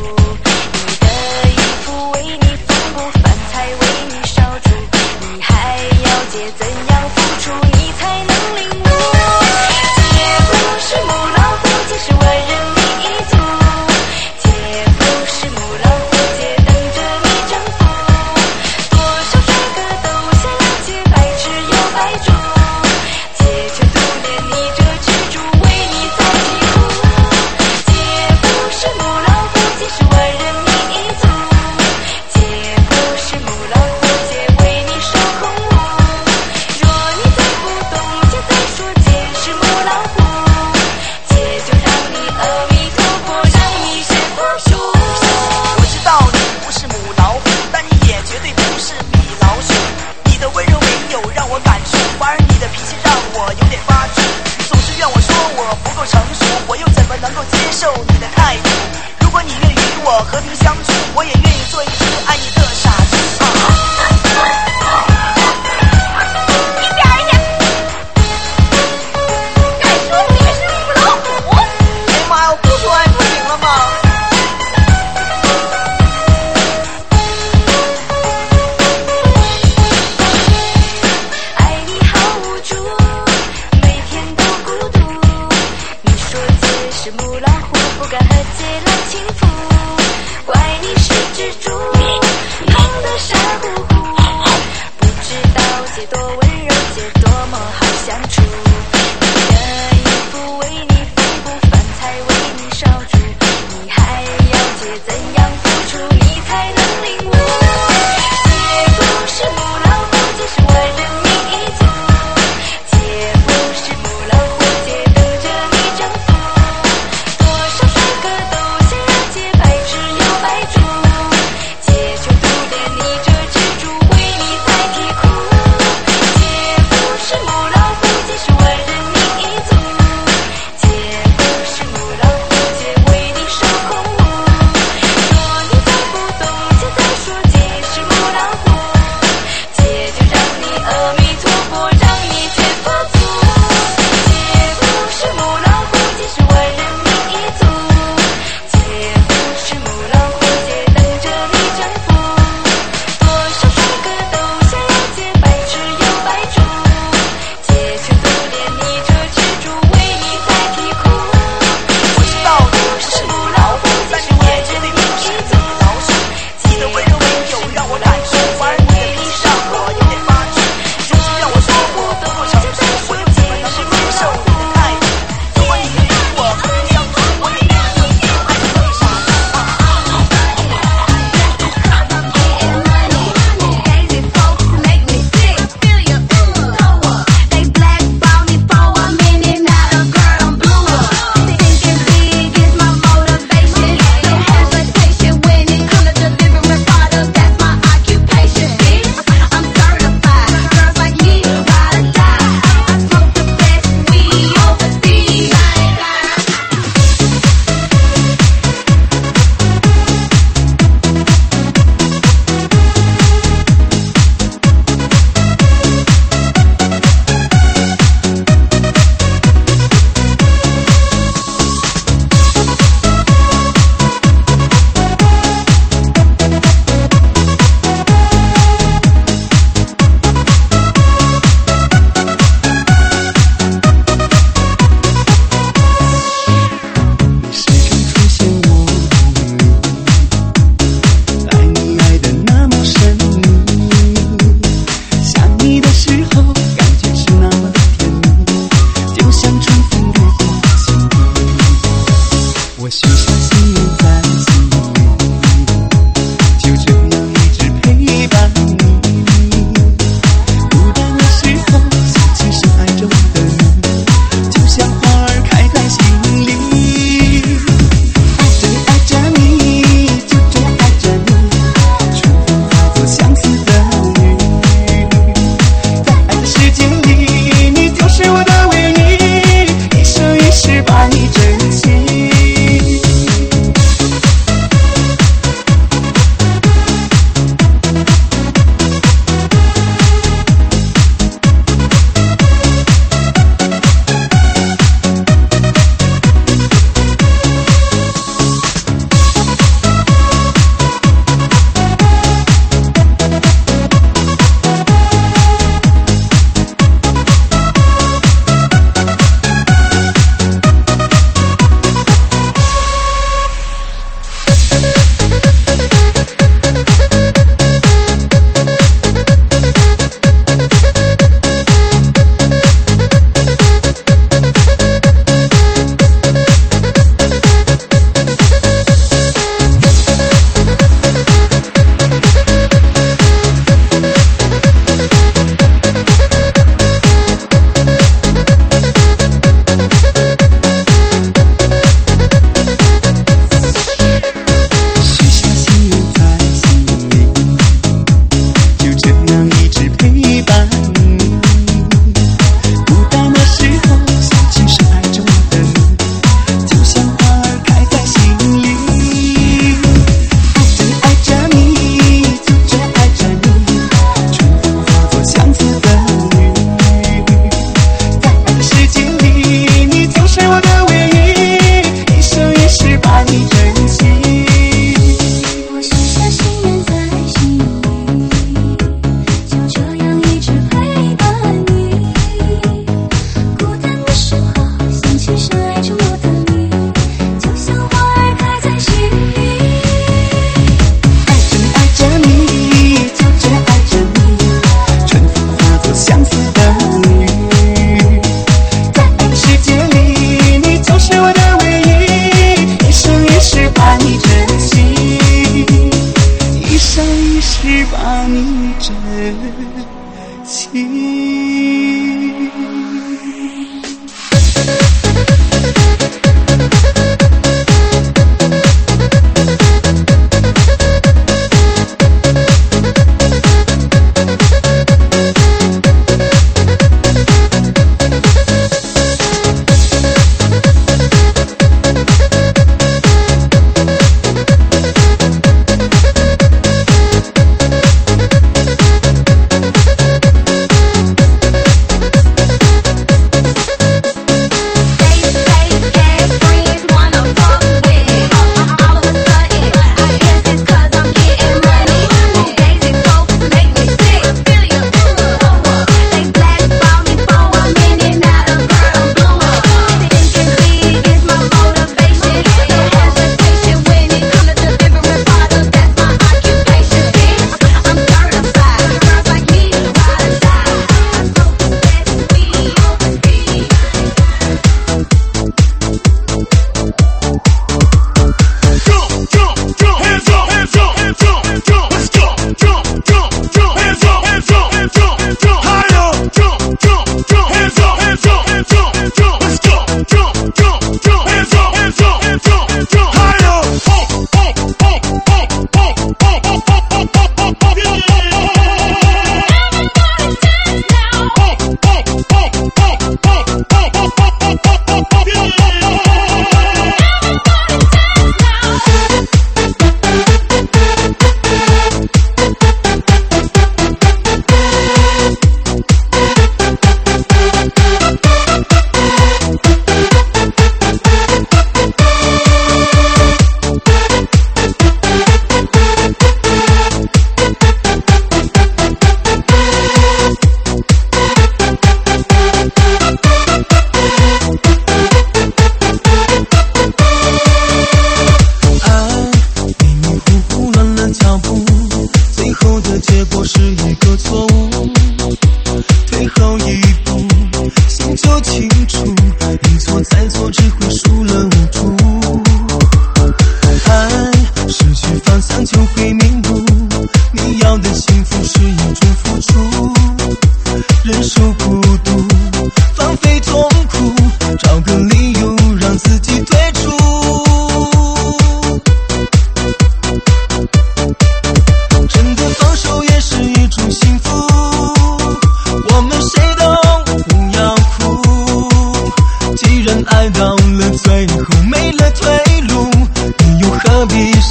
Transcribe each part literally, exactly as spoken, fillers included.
你的衣服为你缝补，饭菜为你烧煮，你还要借怎样付出，你才能领悟？姐不是母老虎，姐是万人迷一族。姐不是母老虎，姐等着你征服。多少帅哥都想要姐，白吃又白住。姐却独恋你这蜘蛛，为你在疾苦。姐不是母老虎，姐是万人迷一族。姐不是母老虎，姐为你受空无。若你再不懂，姐再说姐是母老虎，姐就让你阿弥陀佛，让你学佛术。 我知道你不是母老虎，但你也绝对不是米老鼠。你的温柔没有让我感触，反而你的脾气让我有点发怵。总是怨我说我不够成熟，我又怎么能够接受你的态度？如果你愿与我和平相处，我也愿意做一只爱你的傻猪。 一边儿去！敢说你是母老虎？ 哎呀妈呀，我不说爱不行了吗？ 爱你好无助，每天都孤独。你说姐是母老虎，不敢和姐来轻浮。怪你是蜘蛛，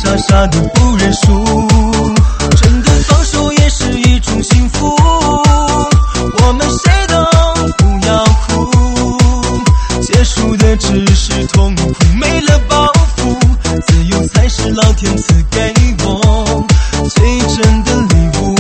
傻傻的不认输。真的放手也是一种幸福，我们谁都不要哭，结束的只是痛苦，没了包袱，自由才是老天赐给我最真的礼物。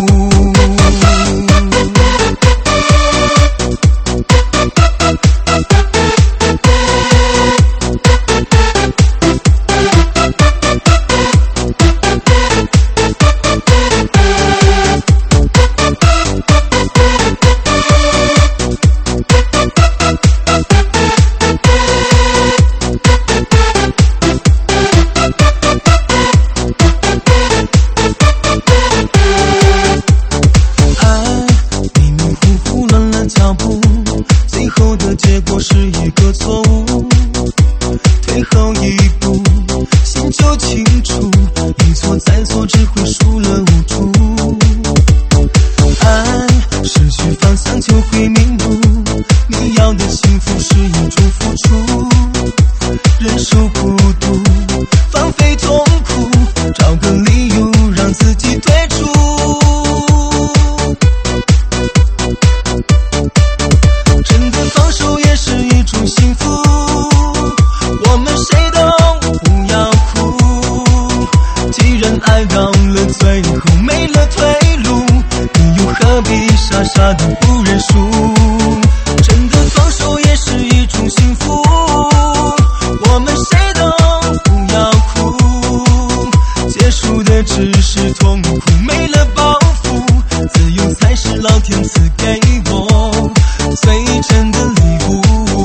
结果是一个错误，退后一步，心就清楚，一错再错只会输了无助。爱失去方向就会迷路，你要的幸福是一种付出，忍受孤独，放飞痛苦，找个理由让自己退出。幸福，我们谁都不要哭，既然爱到了最后没了退路，你又何必傻傻的不认输。真的放手也是一种幸福，我们谁都不要哭，结束的只是痛苦，没了包袱，自由才是老天赐给我最真的礼物。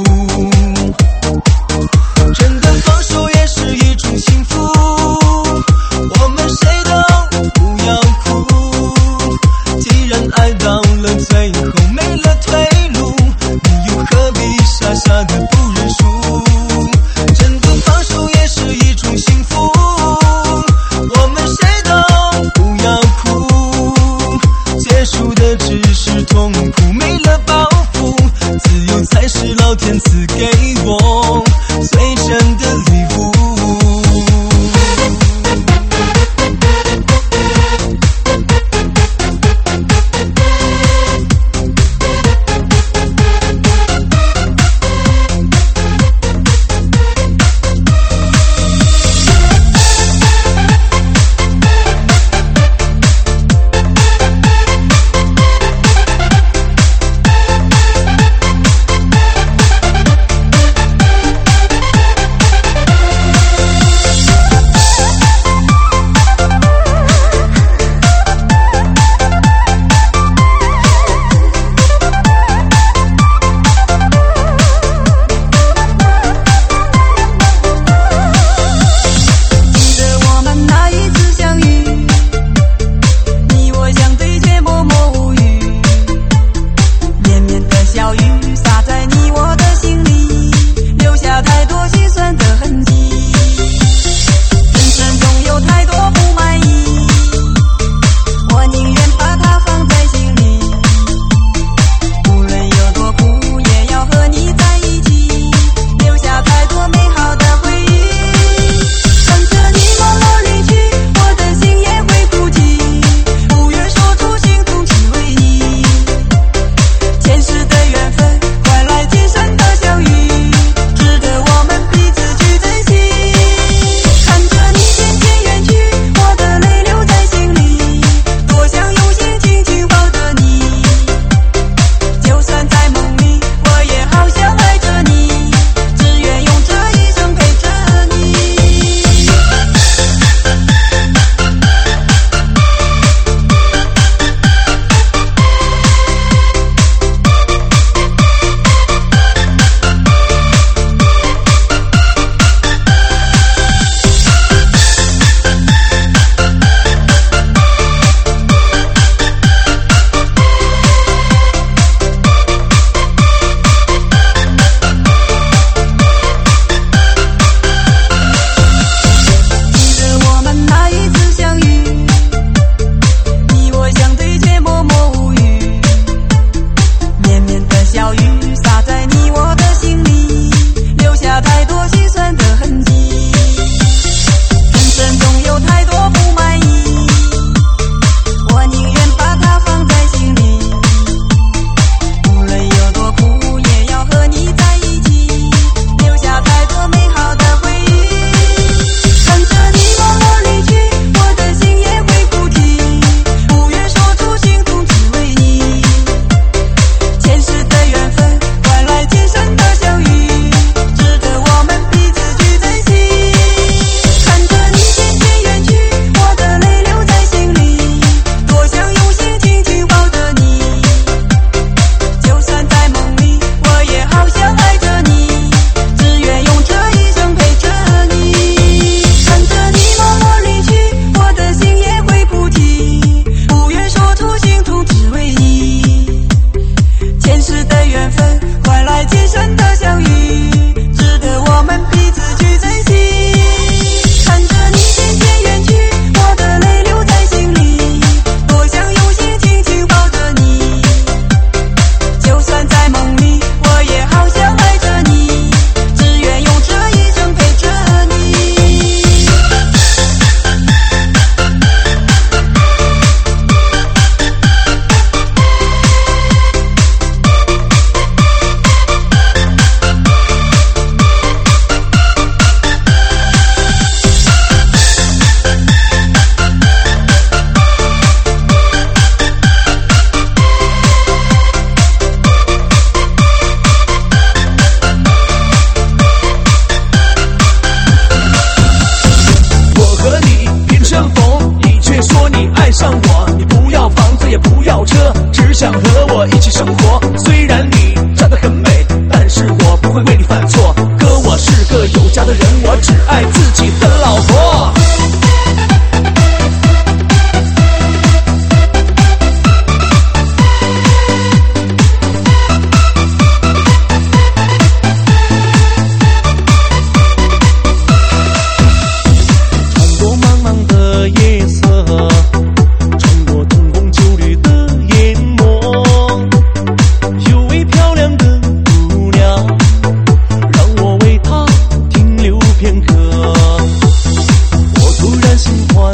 真的放手也是一种幸福，我们谁都不要哭，既然爱到了最后没了退路，你又何必傻傻的不认输。真的放手也是一种幸福，我们谁都不要哭，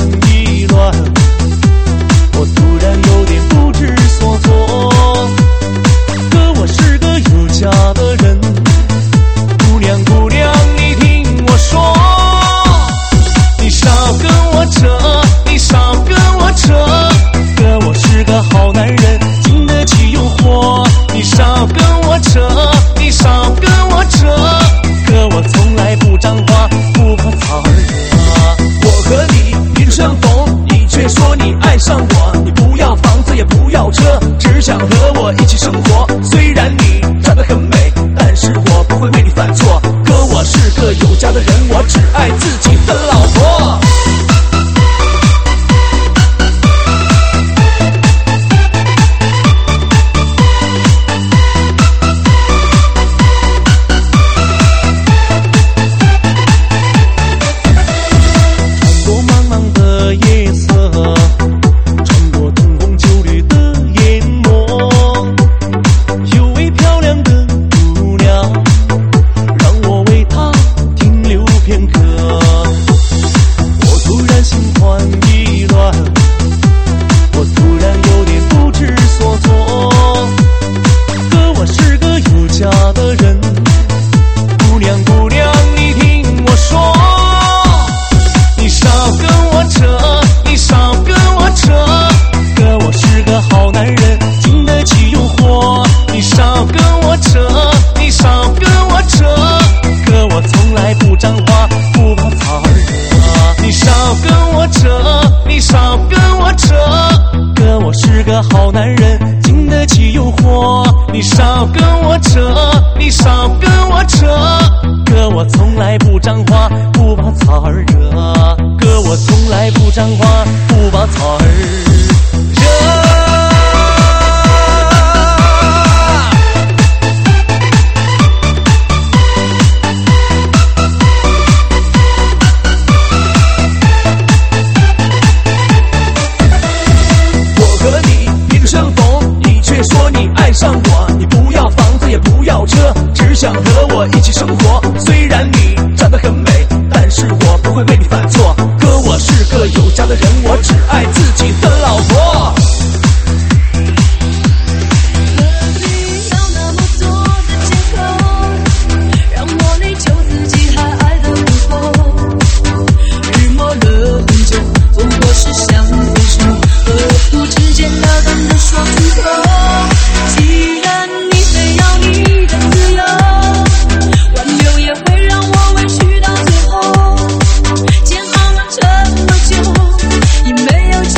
意乱，我突然有点不知所措。可我是个有家的人，姑娘姑娘，你听我说，你少跟我扯，你少跟我扯，可我是个好男人，经得起诱惑。你少跟我扯，你少跟我扯，可我从来不张话，不怕草儿惹。我和你一路相逢，你却说你爱上我，你不要房子也不要车，只想和我一起生活。虽然你长得很美，但是我不会为你犯错。可我是个有家的人，我只爱自己的老婆。好男人经得起诱惑，你少跟我扯，你少跟我扯，可我从来不张话，不把草儿惹，可我从来不张话，不把草儿惹。上我，你不要房子也不要车，只想和我一起生活。虽然你长得很美，但是我不会为你犯错。可我是个有家的人，我只爱自己的老婆。 没有。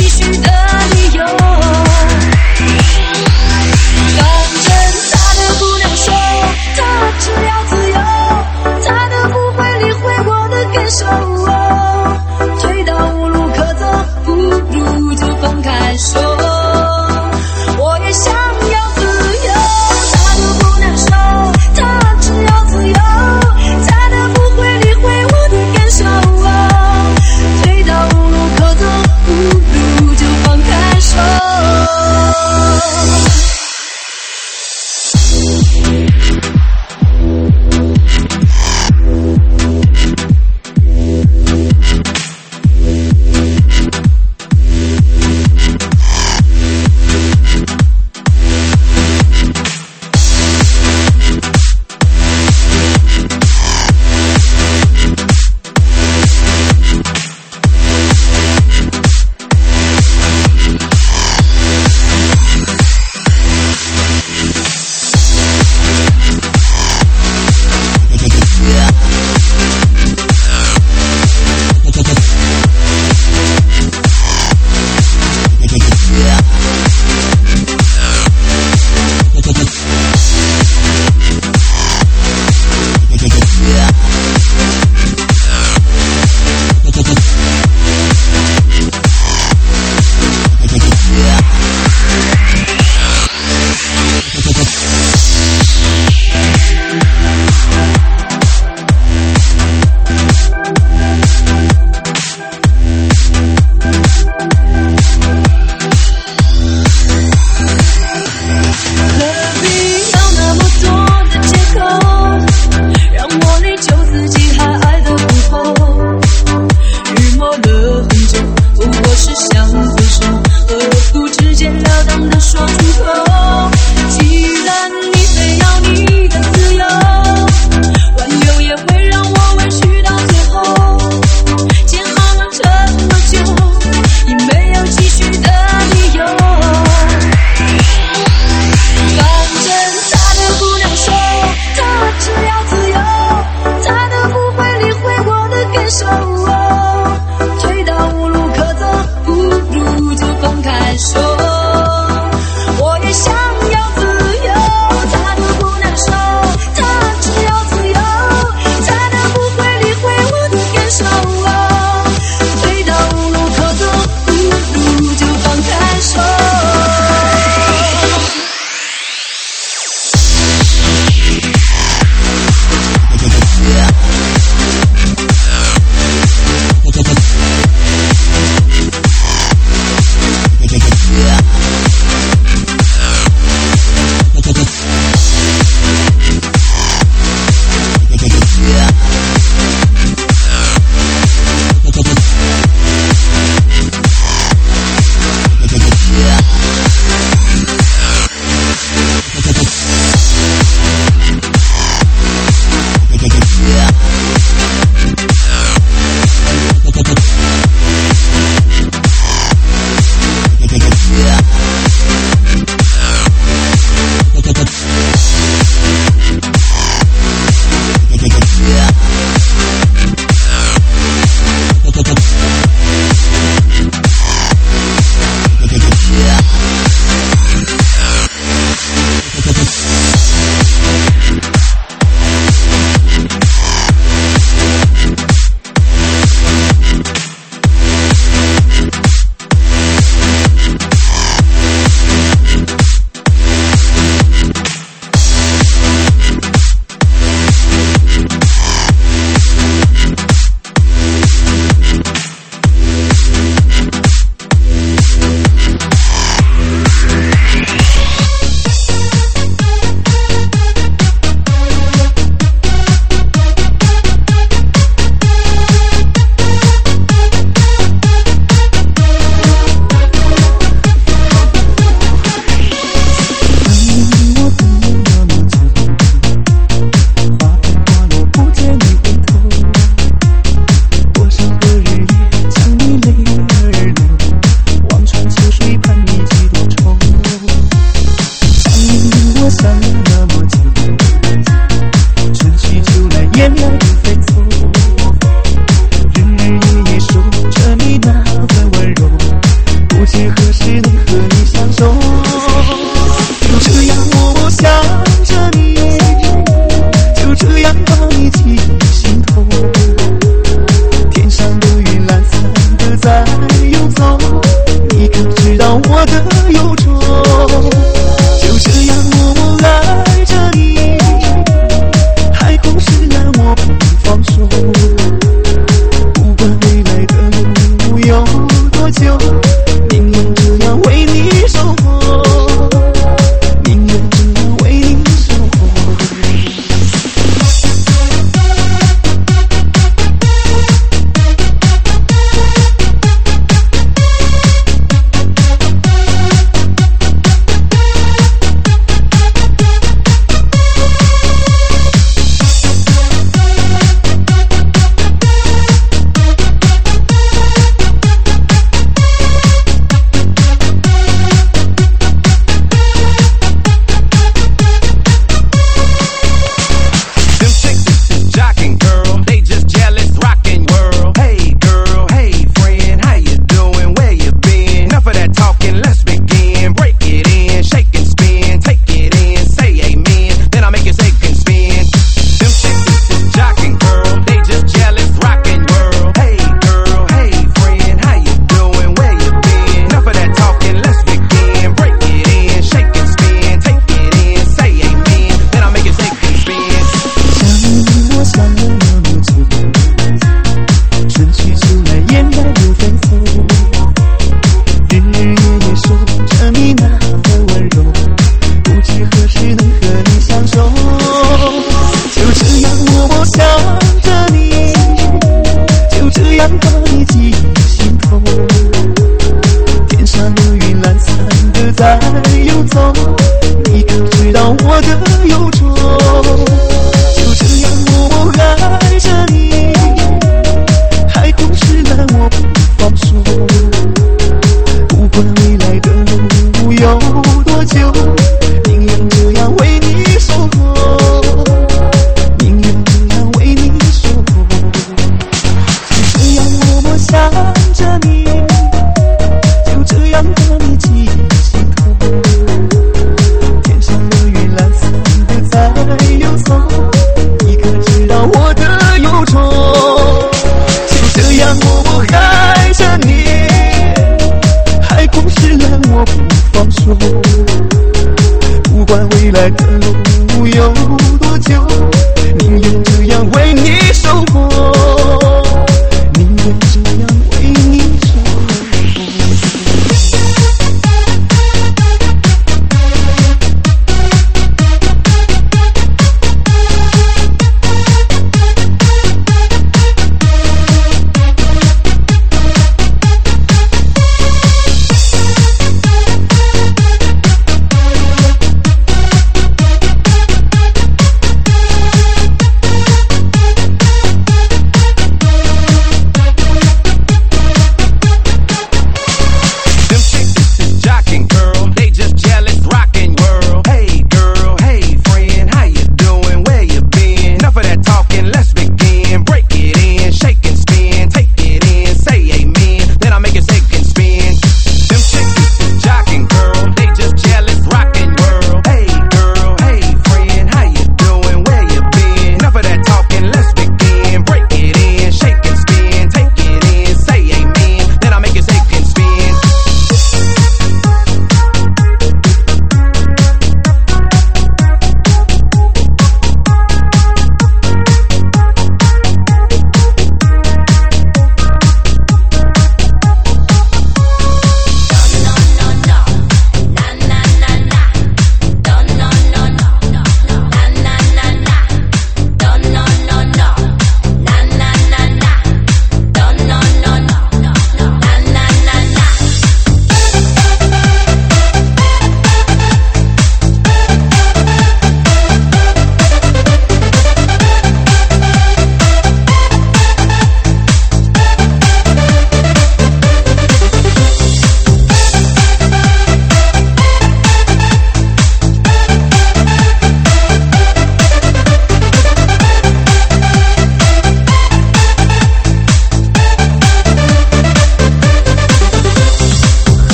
在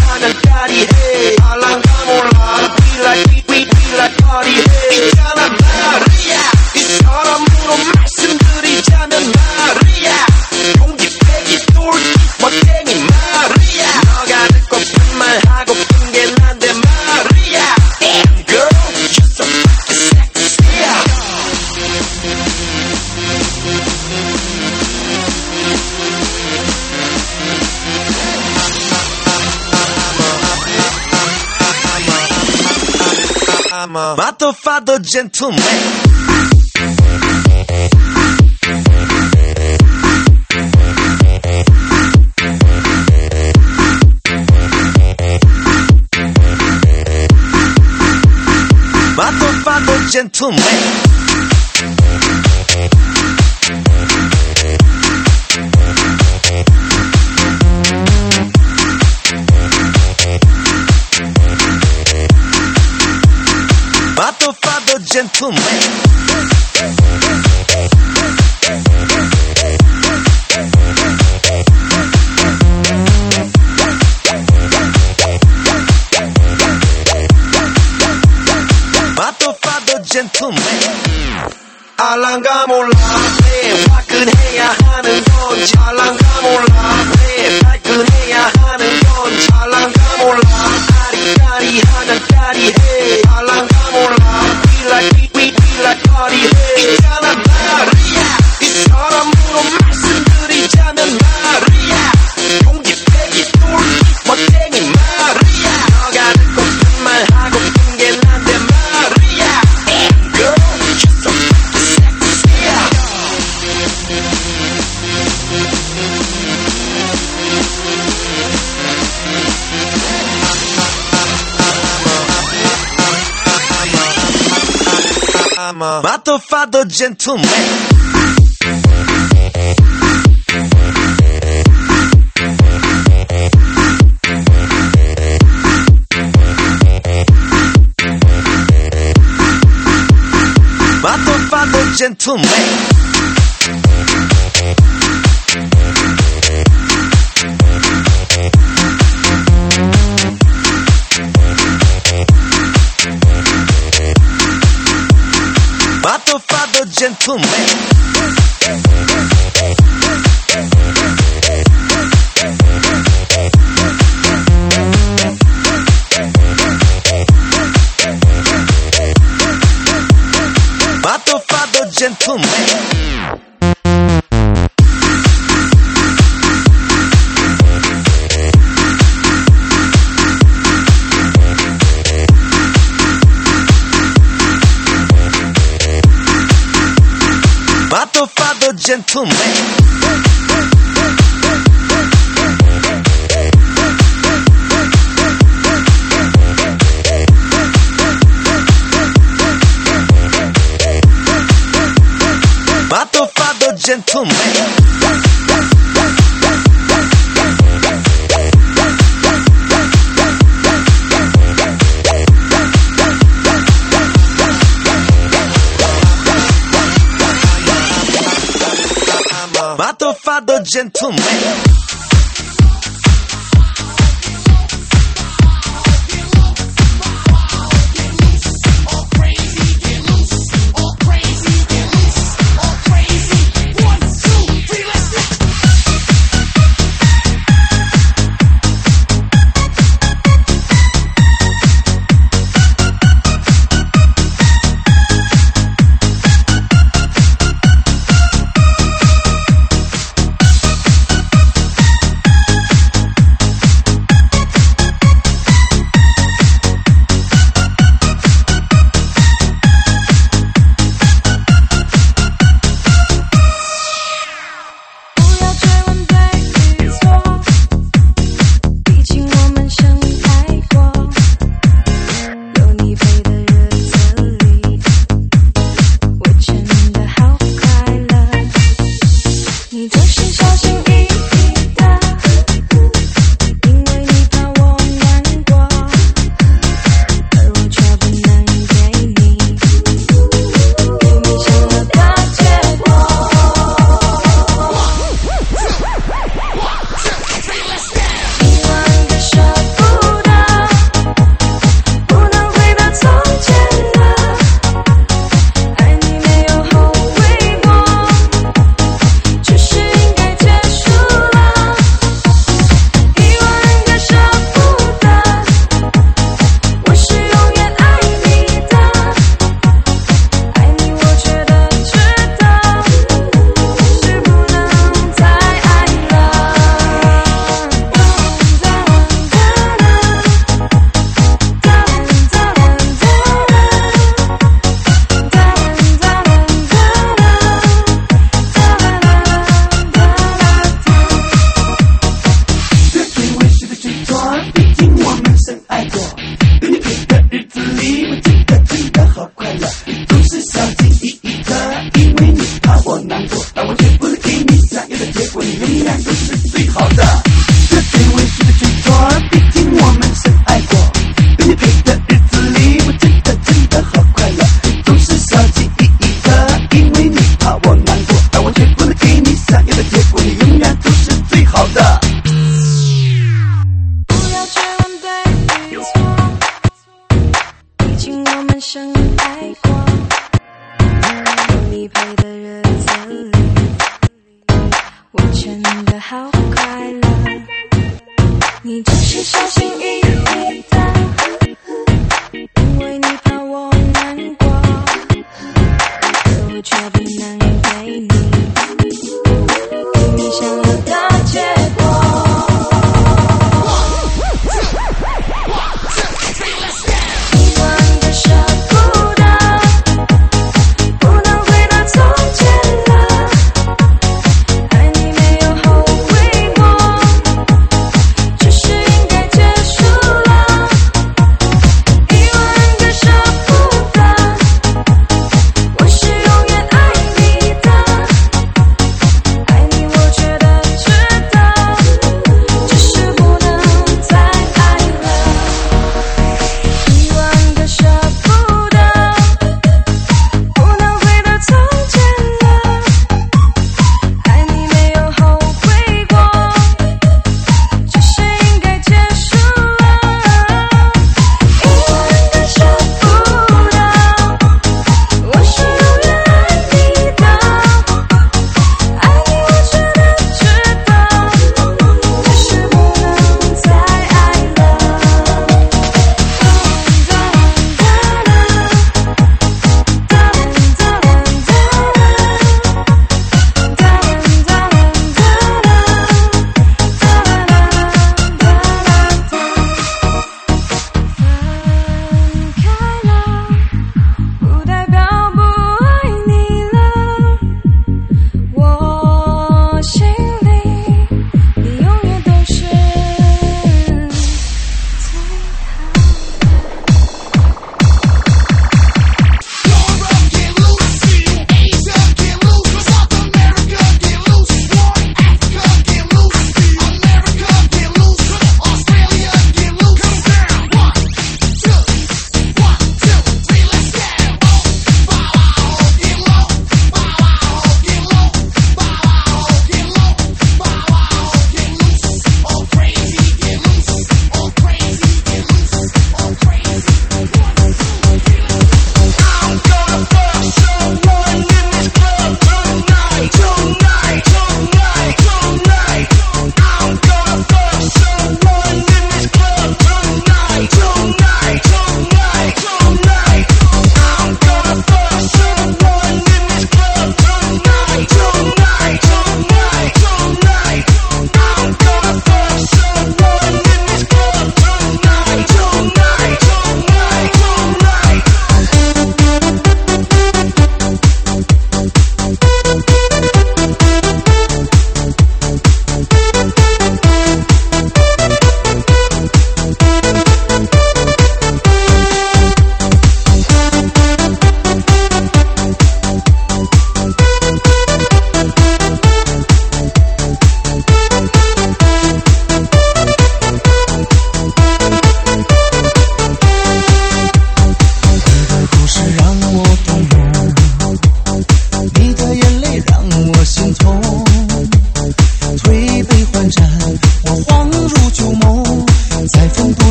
하면 까리해 알랑가 몰라 We like we we like party 해 있잖아 말이야 이처럼으로 말씀드리자면 말이야 용기 패기 똘끼 멋쟁이 말이야 너가 듣고픈 말 하고픈 게 난데 말이야 Damn girl you're so fucking sexy I'm a matto fatto gentleman matto fatto gentleman matto fatto gentleman matto fatto gentleman 알랑가 몰라 왜 화끈해야 하는 건지 알랑가 몰라 왜 발끈해야 하는 건지 알랑가 몰라 아리까리하면 까리해 알랑가 몰라 We like we we we like party 해 있잖아 말이야 이처럼으로 말씀드리자면 말이야 용기 패기 똘끼 멋쟁이 말이야 너가 듣고픈 말 하고픈 게 난데 말이야 Damn girl you're so fucking sexy I'm a matto fatto gentleman matto fatto gentleman matto fatto gentleman matto fatto gentleman matto fatto gentleman matto fatto gentleman matto fatto gentleman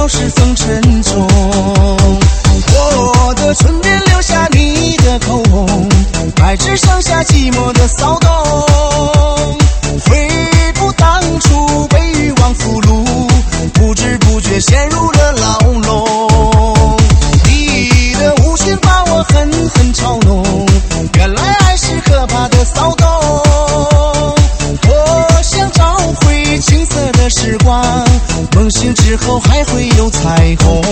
少是曾沉重。我的唇边留下你的口红，爱只剩下寂寞的骚动。悔不当初被欲望俘虏，不知不觉陷入了牢笼。你的无情把我狠狠嘲弄，原来爱是可怕的骚动。我想找回青涩的时光，梦醒之后还会有彩虹。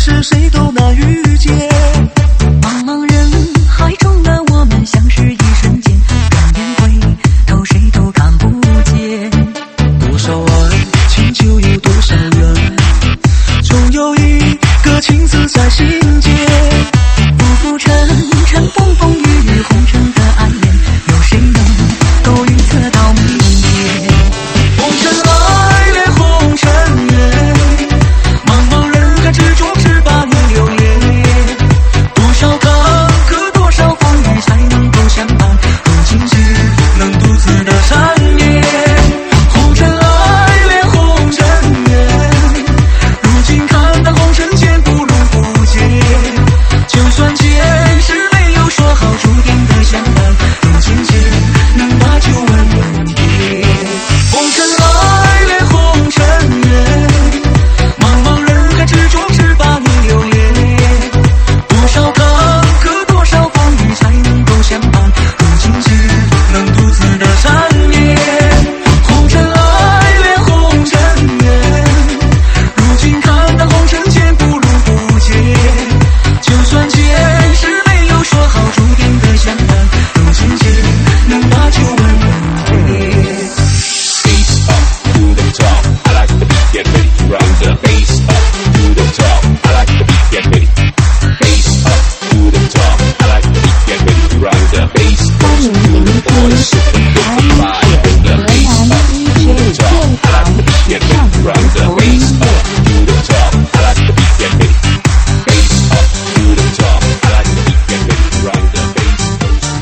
是谁都难遇见。茫茫人海中的我们相识一瞬间，转眼回头谁都看不见。多少爱情就有多少缘，总有一个情字在心间。浮浮沉沉，风风雨雨，红尘的爱恋，有谁能够预测到明天？红尘爱恋，红尘缘，茫茫人海之中十八年流连，多少坎坷，多少风雨才能够相伴，如今只能独自的缠绵。红尘爱恋，红尘缘，如今看淡红尘间不如不见。就算前世没有说好注定的相伴，如今只能把酒问问天。红尘爱恋，红尘缘，茫茫人海之中十八年流连，多少坎坷，多少风雨才能够相伴，如今只能独自的缠绵。红尘爱恋，红尘缘，如今看淡红尘间不如不见。就算前世没有说好注定的相伴，如今只能把酒问问天。 Bass up to the top, I like the beat, get ready to rock the bass up to the top, I like the beat, get ready. Bass up to the top, I like the beat, get ready to rock the bass goes to the boys, super good vibe. The bass up to the top, I like the beat, get ready to rock the bass up to the top, I like the beat, get ready. Bass up to the top, I like the beat, get ready to rock the bass goes to the boys.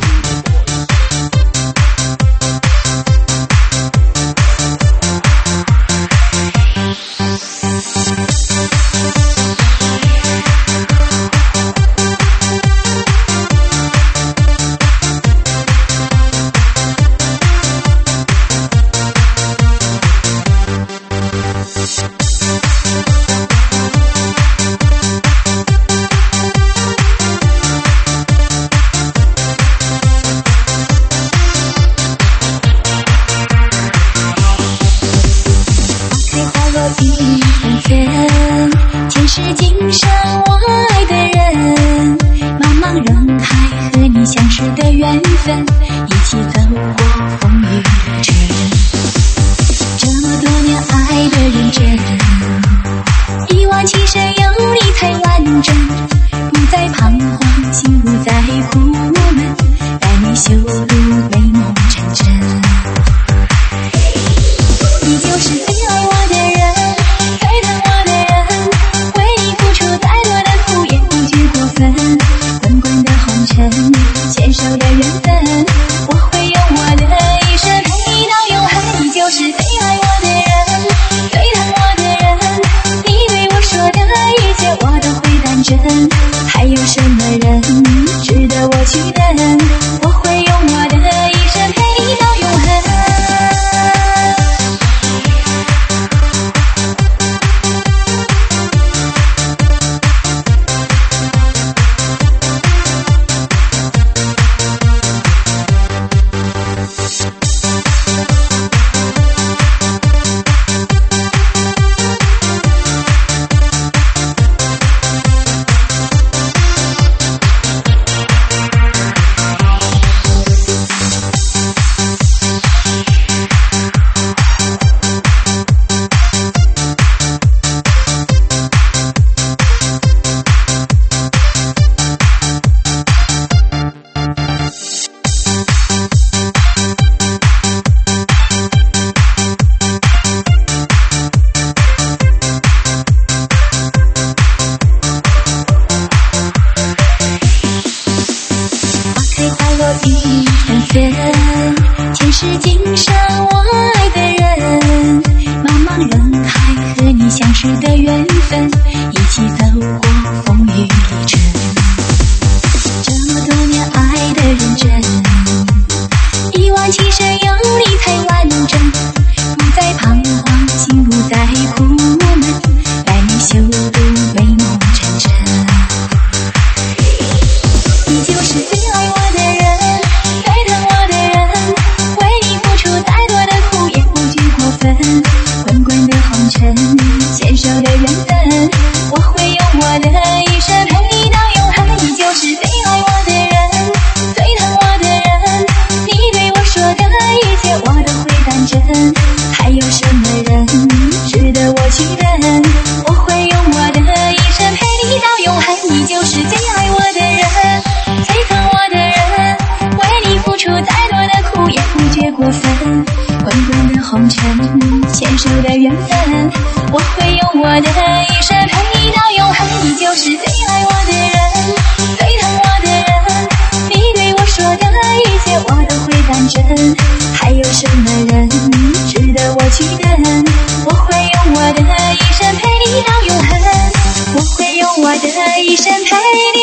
开花落一纷纷，前世今生我爱的人，茫茫人海和你相识的缘分，一起走过风雨的尘。这么多年爱的认真，一往情深有你才完整，不再彷徨，心不再苦闷，带你修路美梦成真。你就是最爱我的人，最疼我的人，为你付出再多的苦也不觉过分。滚滚的红尘，牵手的缘分，我会用我的一生陪你到永恒。你就是最爱我的人，最疼我的人，你对我说的一切我都会当真。还有什么人值得我去等？我会用我的一生先陪你